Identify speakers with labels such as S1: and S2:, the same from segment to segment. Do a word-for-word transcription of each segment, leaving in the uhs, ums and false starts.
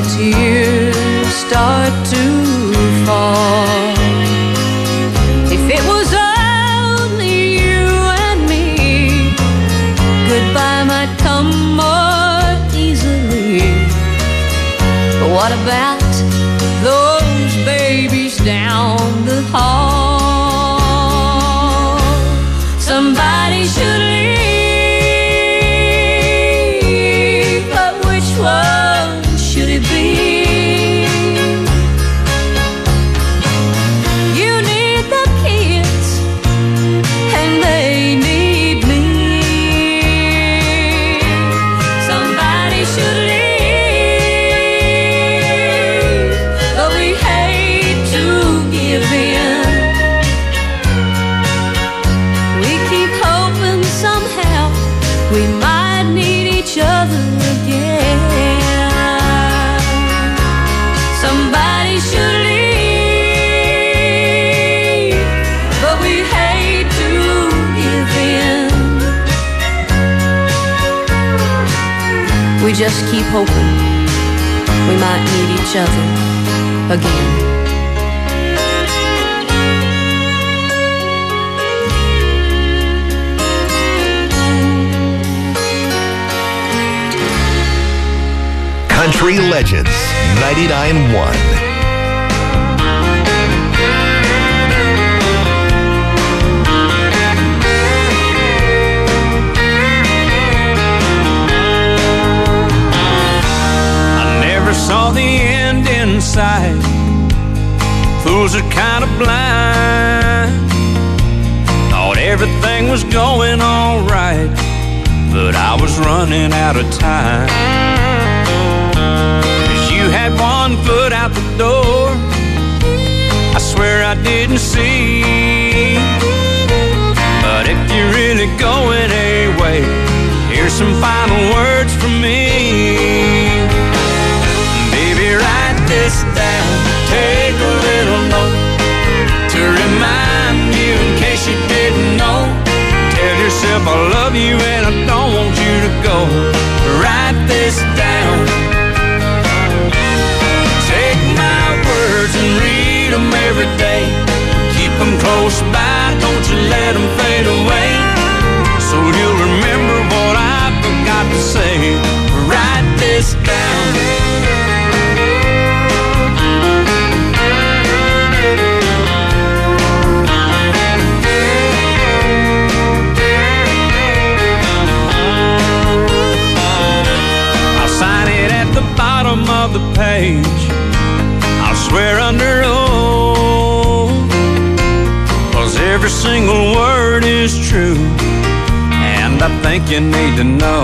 S1: tears start to fall. If it was only you and me, goodbye might come more easily. But what about those babies down the hall? Somebody should leave, but which one should it be? You need the kids, and they need me. Somebody should leave, but we hate to give in. We keep hoping somehow we might need each other again. Somebody should leave, but we hate to give in. We just keep hoping we might need each other again.
S2: Country Legends ninety-nine point one.
S3: Saw the end in sight. Fools are kind of blind. Thought everything was going all right, but I was running out of time. 'Cause you had one foot out the door, I swear I didn't see. But if you're really going away, here's some final words from me. Write this down, take a little note to remind you in case you didn't know. Tell yourself I love you and I don't want you to go. Write this down. Take my words and read them every day. Keep them close by, don't you let them fade away. So you'll remember what I forgot to say. Write this down. Of the page, I'll swear under oath, 'cause every single word is true, and I think you need to know.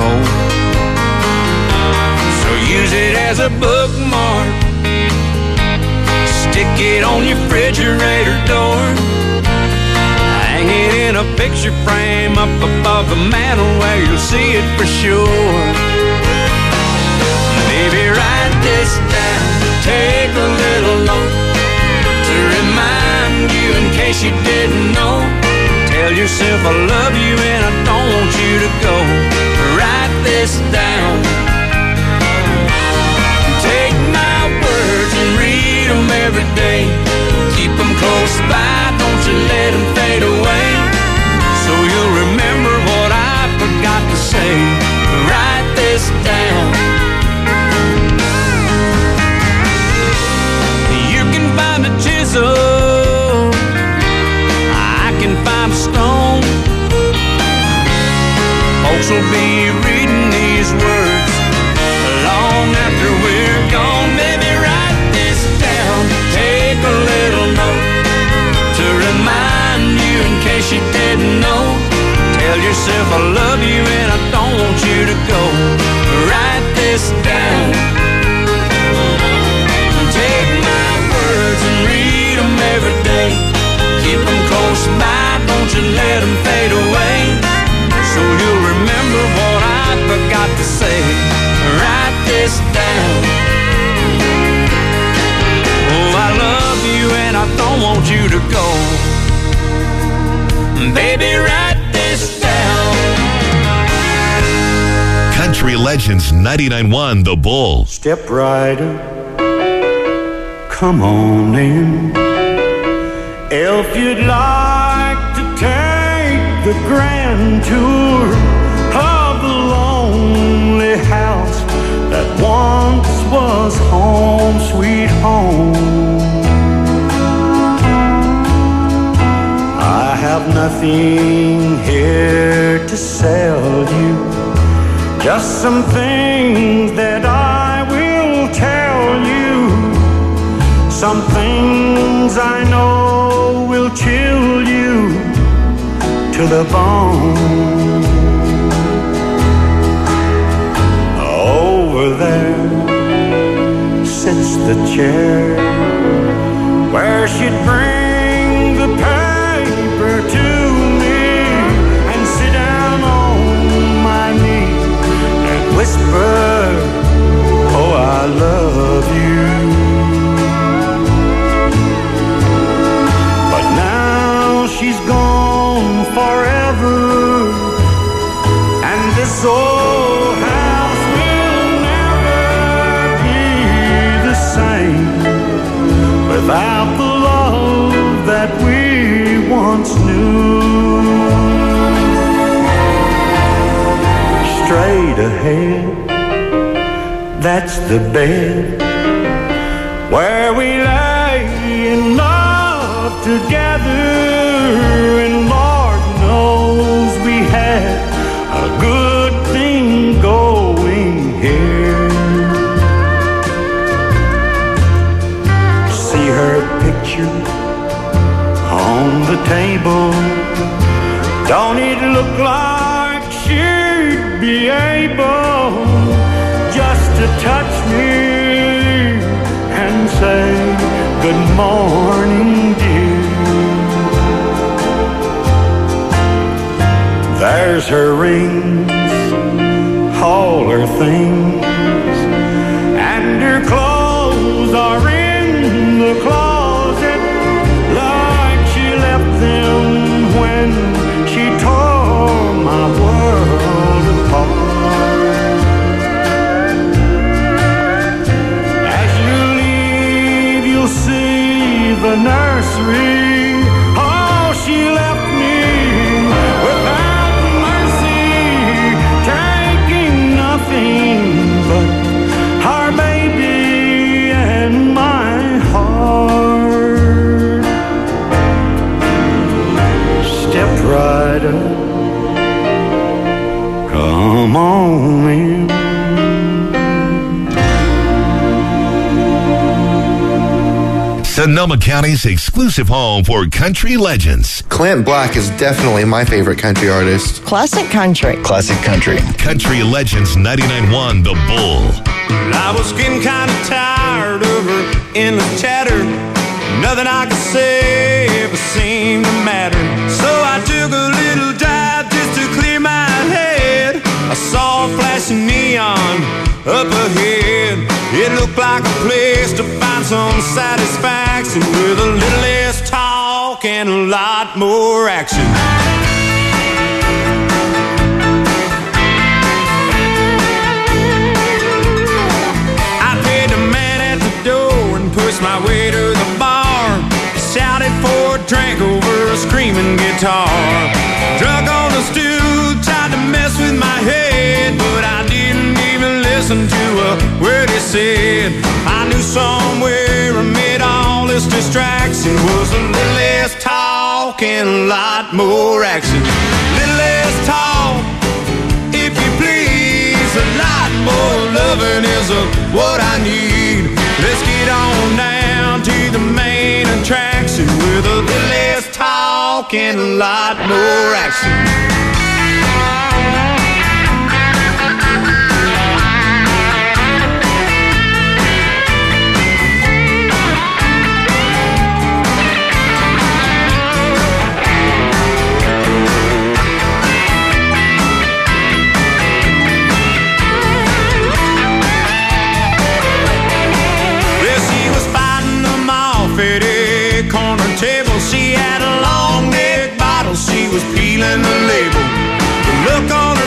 S3: So use it as a bookmark, stick it on your refrigerator door, hang it in a picture frame up above the mantle where you'll see it for sure. Baby, write this down, take a little note to remind you in case you didn't know. Tell yourself I love you and I don't want you to go. Write this down. Take my words and read them every day. Keep them close by, don't you let them fade away. So you'll remember what I forgot to say. Write this down. Find a chisel, I can find a stone. Folks will be reading these words long after we're gone. Baby, write this down, take a little note to remind you in case you didn't know. Tell yourself I love you and I don't want you to go. Write this down. Take my words and read them every day. Keep them close by, don't you let them fade away. So you'll remember what I forgot to say. Write this down. Oh, I love you and I don't want you to go. Baby, write this down.
S2: Country Legends ninety-nine point one The Bull.
S4: Step rider, come on in. If you'd like to take the grand tour of the lonely house that once was home, sweet home. I have nothing here to sell you, just some things that I will tell you, some things I know will chill you to the bone. Over there sits the chair where she'd bring the paper to me and sit down on my knee and whisper, oh, I love you. But now she's gone forever, and this old house will never be the same without the love that we once knew. Straight ahead, that's the bed where we lay in love together, and Lord knows we had a good thing going here. See her picture on the table, don't it look like she'd be able just to touch me and say good morning, dear. There's her rings, all her things, and her clothes are in the closet like she left them when she tore my world apart. As you leave, you'll see the nursery. Oh, she left me without mercy, taking nothing but our baby and my heart. Step rider, come on in.
S2: Sonoma County's exclusive home for country legends.
S5: Clint Black is definitely my favorite country artist.
S6: Classic country.
S7: Classic country.
S2: Country Legends ninety-nine point one The Bull.
S3: I was getting kind of tired of her endless chatter. Nothing I could say ever seemed to matter. So I took a little dive just to clear my head. I saw a flashing neon up ahead. It looked like a place to find some satisfaction with a little less talk and a lot more action. I paid the man at the door and pushed my way to the bar. Shouted for a drink over a screaming guitar. Drunk on the stool, tried to mess with my head, but I didn't even listen to a word he said. I knew somewhere amid all this distraction was a little less talk and a lot more action. Little less talk, if you please, a lot more loving is a, what I need. Let's get on down to the main attraction with a little less talk and a lot more action. She had a long neck bottle, she was peeling the label. The look on her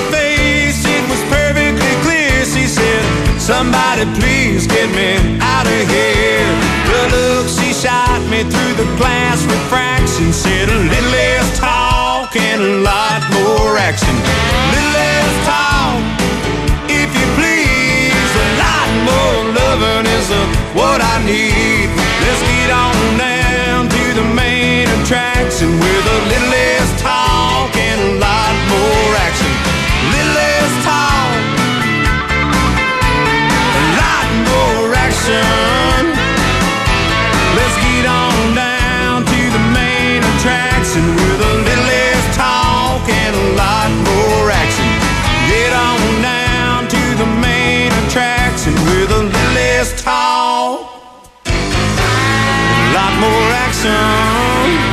S3: talk and a lot more action. Little less talk, if you please. A lot more loving is uh, what I need. Let's get on down to the main attraction with a little less talk and a lot more action. Little less talk, a lot more action. Let's get on down to the main attraction with a little less talk and a lot more action. Get on down to the main attraction with a little less talk, a lot more action.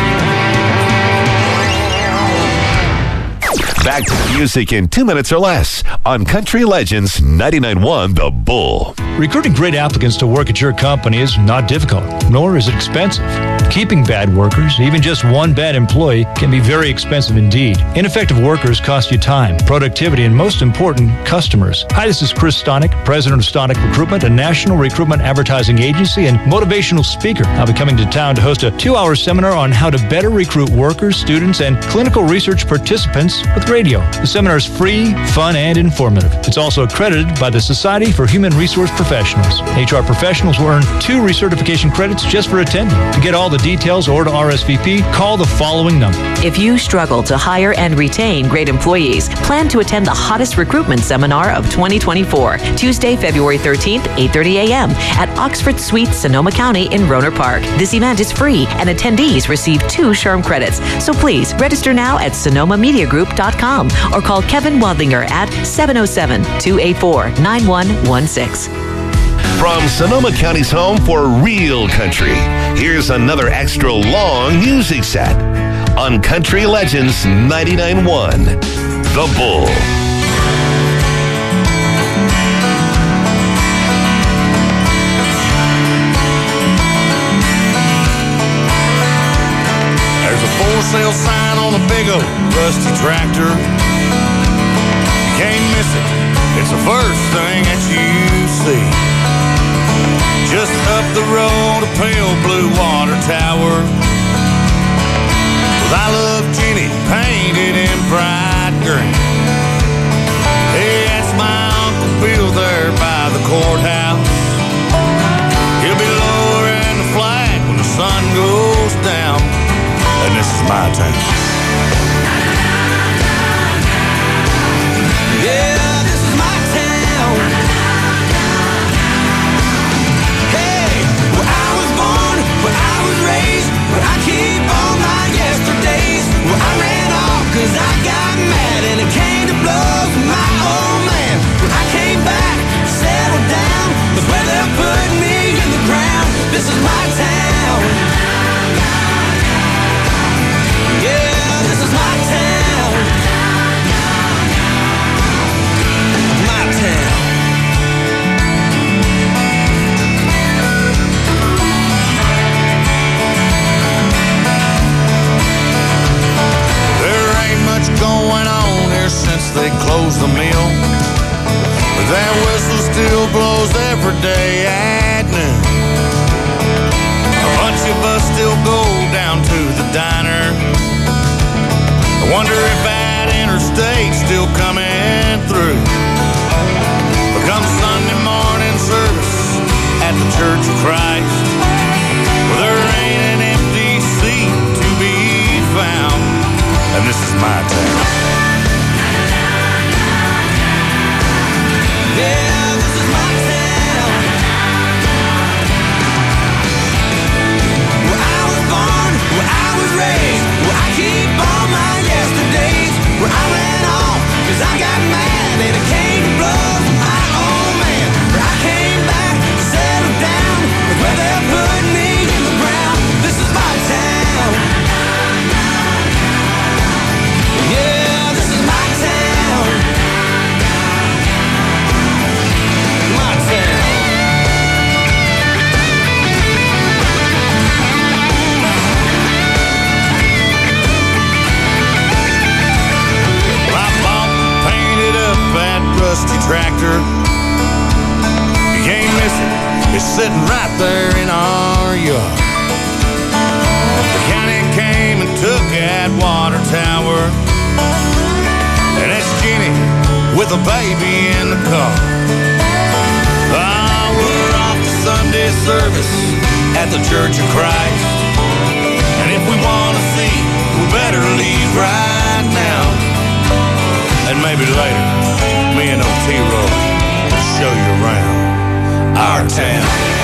S2: Back to the music in two minutes or less on Country Legends ninety-nine point one The Bull.
S6: Recruiting great applicants to work at your company is not difficult, nor is it expensive. Keeping bad workers, even just one bad employee, can be very expensive indeed. Ineffective workers cost you time, productivity, and most important, customers. Hi, this is Chris Stonick, president of Stonick Recruitment, a national recruitment advertising agency and motivational speaker. I'll be coming to town to host a two-hour seminar on how to better recruit workers, students, and clinical research participants with radio. The seminar is free, fun, and informative. It's also accredited by the Society for Human Resource Professionals. H R professionals will earn two recertification credits just for attending. To get all the details or to R S V P, call the following number.
S7: If you struggle to hire and retain great employees, plan to attend the hottest recruitment seminar of twenty twenty-four, Tuesday, February thirteenth, eight thirty a.m. at Oxford Suite, Sonoma County in Rohnert Park. This event is free and attendees receive two SHRM credits. So please register now at sonoma media group dot com or call Kevin Wadlinger at seven oh seven, two eight four, nine one one six.
S2: From Sonoma County's home for real country, here's another extra long music set on Country Legends ninety-nine point one The Bull.
S3: There's a for sale sign on a big old rusty tractor. You can't miss it, it's the first thing that you see. Just up the road, a pale blue water tower with I Love Jenny painted in bright green. Hey, that's my Uncle Bill there by the courthouse. He'll be lowering the flag when the sun goes down. And this is my town. Yeah, this is my town. Hey, where I was born, where I was raised, where I keep all my yesterdays, where I ran off cause I got mad and it came to blows with my old man. When I came back, settled down, that's where they put me in the ground. This is my town. Yeah, this is my town. My town. There ain't much going on here since they closed the mill, but that whistle still blows every day at noon. A bunch of us still go down to the diner. I wonder if that interstate's still coming through. But come Sunday morning service at the Church of Christ, well, there ain't an empty seat to be found. And this is my town. Yeah, this is my town. Where I was born, where I was raised, where I keep all my yesterdays, where I ran off cause I got mad and it came to blows with my old man. Where I came back, settled down, where they put me in the ground. This is my town. Yeah, this is my town. My town. I bought and painted up that rusty tractor. You can't miss it, it's sitting right there in our yard. The county came and took that water tower. with a baby in the car. Ah, we're off to Sunday service at the Church of Christ. And if we want to see, we better leave right now. And maybe later, me and Otero will show you around our town.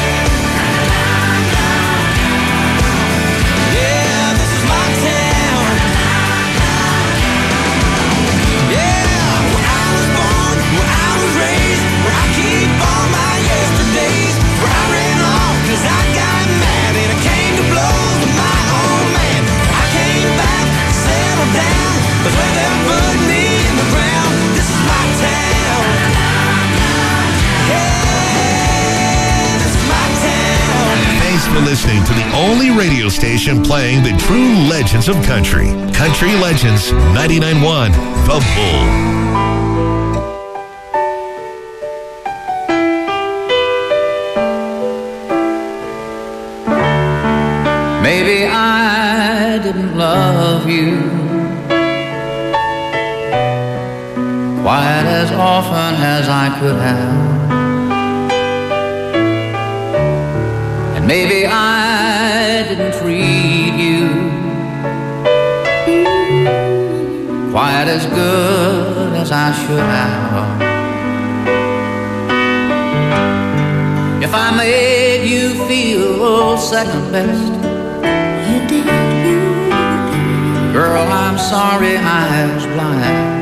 S2: Thanks for listening to the only radio station playing the true legends of country. Country Legends ninety-nine point one, The Bull.
S8: Maybe I didn't love you quite as often as I could have. And maybe I didn't treat you quite as good as I should have. If I made you feel second best, girl, I'm sorry I was blind.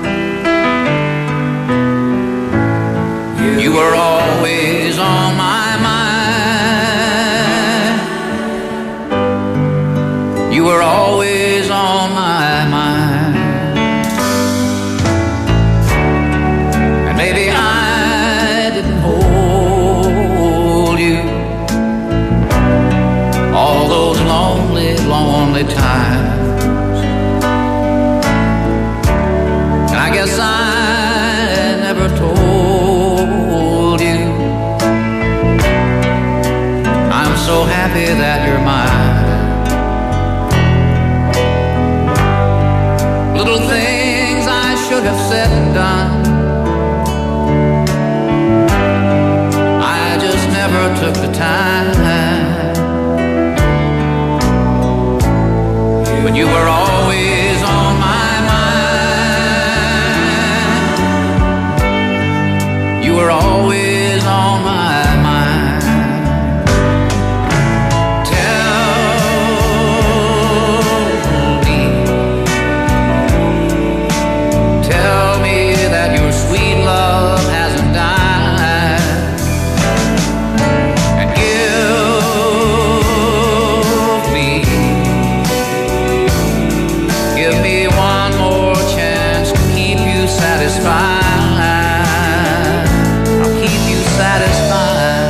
S8: You were always on my mind. You were always on my mind. And maybe I didn't hold you all those lonely, lonely times. And I guess I never told you I'm so happy that you're mine. Little things I should have said and done, I just never took the time. But you were always on my mind. You were always on my mind. Tell me, tell me that your sweet love hasn't died. And give me, give me one more chance to keep you satisfied. I'll keep you satisfied.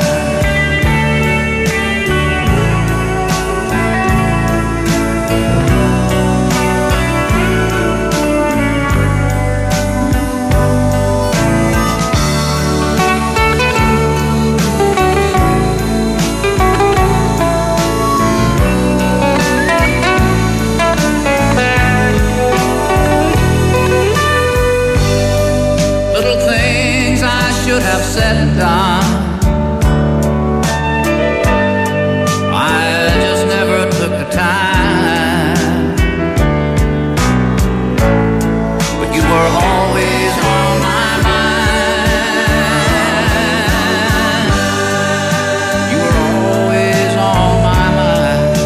S8: Little things I should have said and done, I just never took the time. But you were always on my mind. You were always on my mind.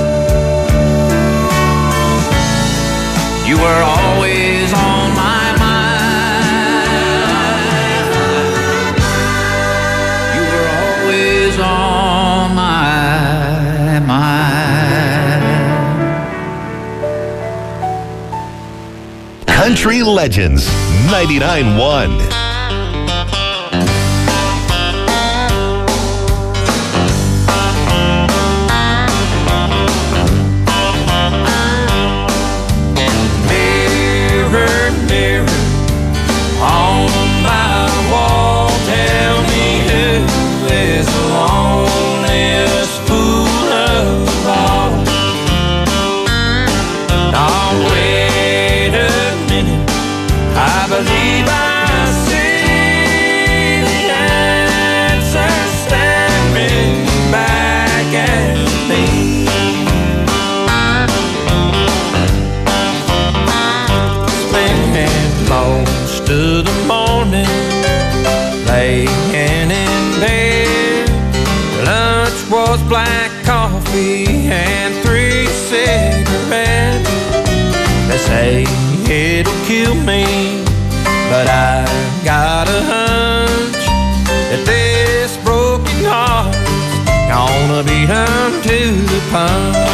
S8: You were always on my mind. You were always on my mind.
S2: Country Legends ninety-nine point one.
S3: Mirror, mirror on my wall, tell me who is the loneliest fool of all. Oh, wait a minute, I believe I see and most of the morning laying in bed. Lunch was black coffee and three cigarettes. They say it'll kill me, but I got a hunch that this broken heart's gonna be done to the punch.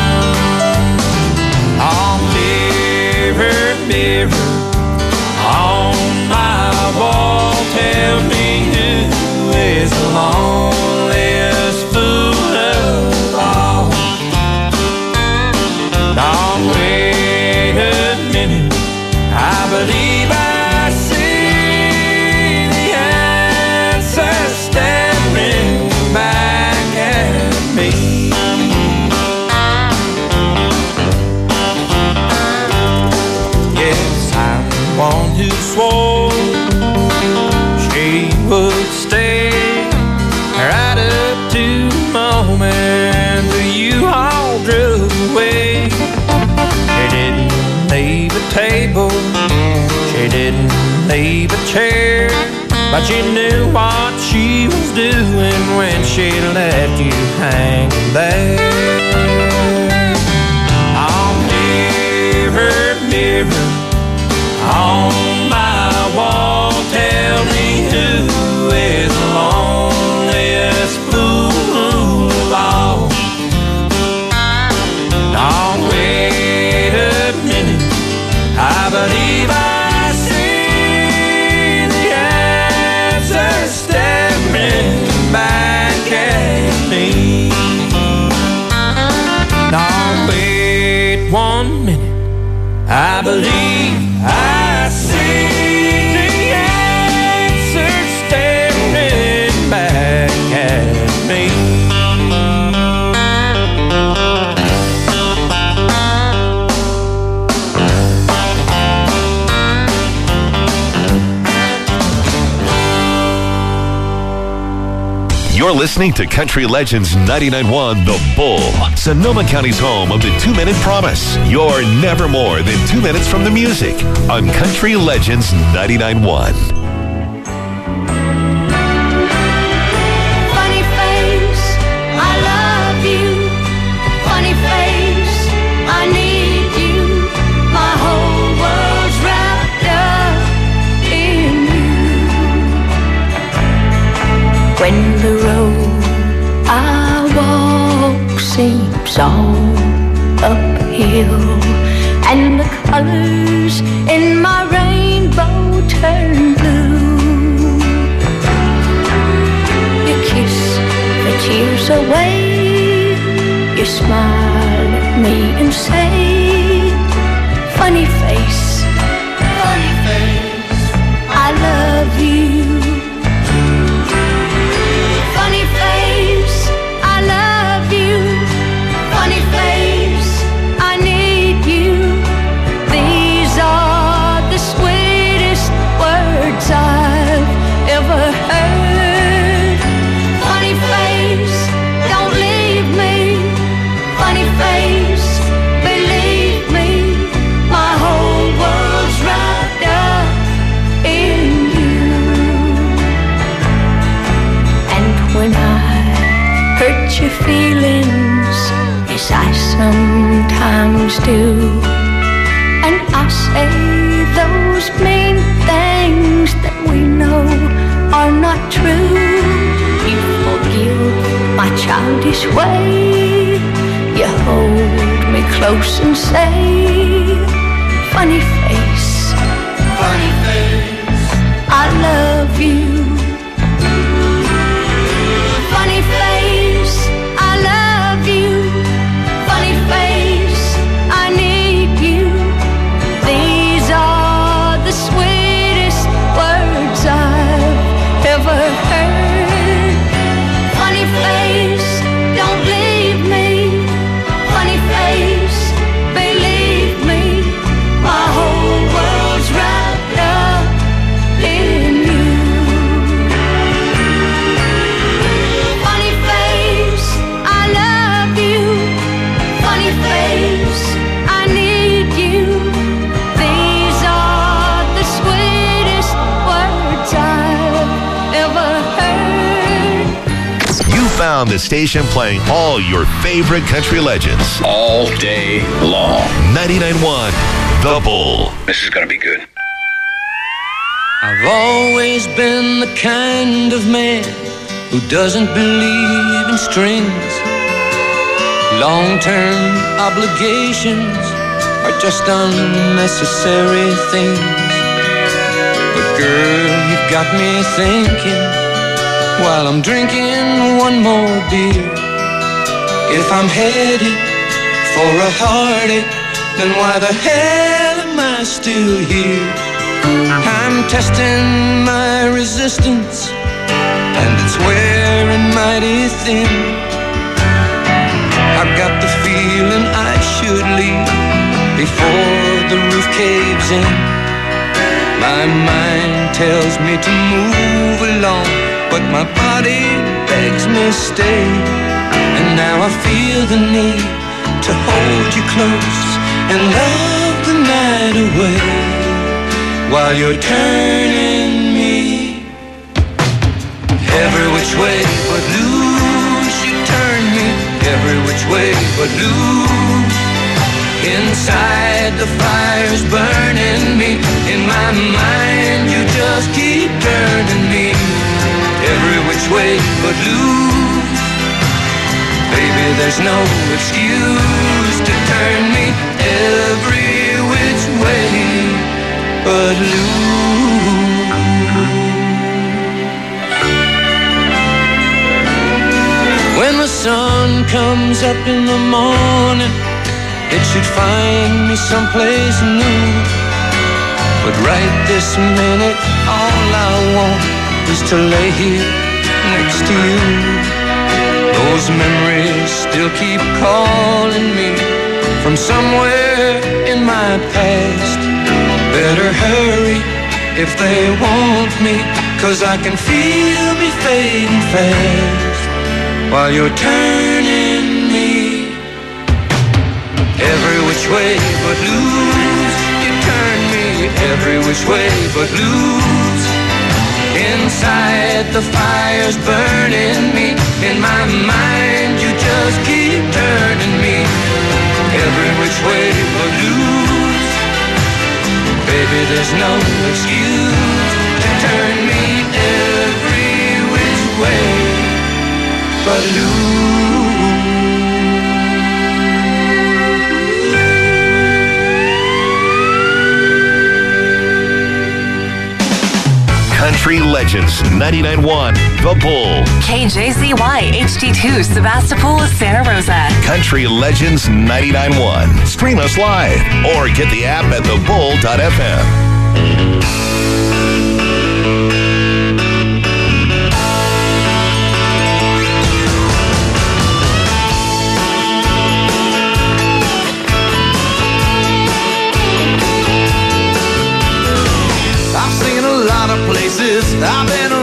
S3: Oh, mirror, mirror on my wall, tell me who is the loneliest fool of all. Now wait a minute, I believe I see the answer staring back at me. Yes, I'm the one who swore she would stay right up to the moment that you all drove away. She didn't leave a table, she didn't leave a chair, but she knew what she was doing when she left you hanging there. Oh, mirror, mirror on my wall, tell me who is the loneliest fool of all. Now wait a minute, I believe I see the answer staring back at me. Now wait one minute, I believe I see the answer staring back at me.
S2: You're listening to Country Legends ninety-nine point one The Bull, Sonoma County's home of the two-minute promise. You're never more than two minutes from the music on Country Legends ninety-nine point one.
S1: Funny face, I love you. Funny face, I need you. My whole world's wrapped up in you. When the road I walk seems all uphill, and the colors in my rainbow turn blue, you kiss the tears away, you smile at me and say, funny face, funny face, I love you. Funny face, I love you. Funny face, I need you. These are the sweetest words I've ever heard. Funny face, don't leave me. Funny face, believe me. My whole world's wrapped up in you. And when I hurt your feelings, yes I sometimes do, and I say those mean things that we know are not true, you forgive my childish way, you hold me close and say, funny face, funny face, I love you. Funny face, I love you. Funny face, I need you. These are the sweetest words I've ever heard. Funny face, don't leave me. Funny face, believe me.
S2: on the station playing all your favorite country legends.
S9: All day long.
S2: ninety-nine point one, The Bull.
S9: This is going to be good.
S3: I've always been the kind of man who doesn't believe in strings. Long-term obligations are just unnecessary things. But girl, you've got me thinking while I'm drinking one more beer. If I'm headed for a heartache, then why the hell am I still here? I'm testing my resistance, and it's wearing mighty thin. I've got the feeling I should leave before the roof caves in. My mind tells me to move along, but my body begs me stay. And now I feel the need to hold you close and love the night away while you're turning me every which way but loose. You turn me every which way but loose. Inside the fire's burning me. In my mind you just keep turning me every which way but loose. Baby, there's no excuse to turn me every which way but loose. When the sun comes up in the morning, it should find me someplace new. But right this minute, all I want is to lay here next to you. Those memories still keep calling me from somewhere in my past. Better hurry if they want me, 'cause I can feel me fading fast while you're turning me every which way but loose. You turn me every which way but loose. Inside the fire's burning me. In my mind you just keep turning me every which way but loose. Baby, there's no excuse to turn me every which way but loose.
S2: Country Legends ninety-nine point one, The Bull.
S10: K J Z Y H D two, Sebastopol, Santa Rosa.
S2: Country Legends ninety-nine point one. Stream us live or get the app at the bull dot f m.
S3: I've seen a lot of places, I've been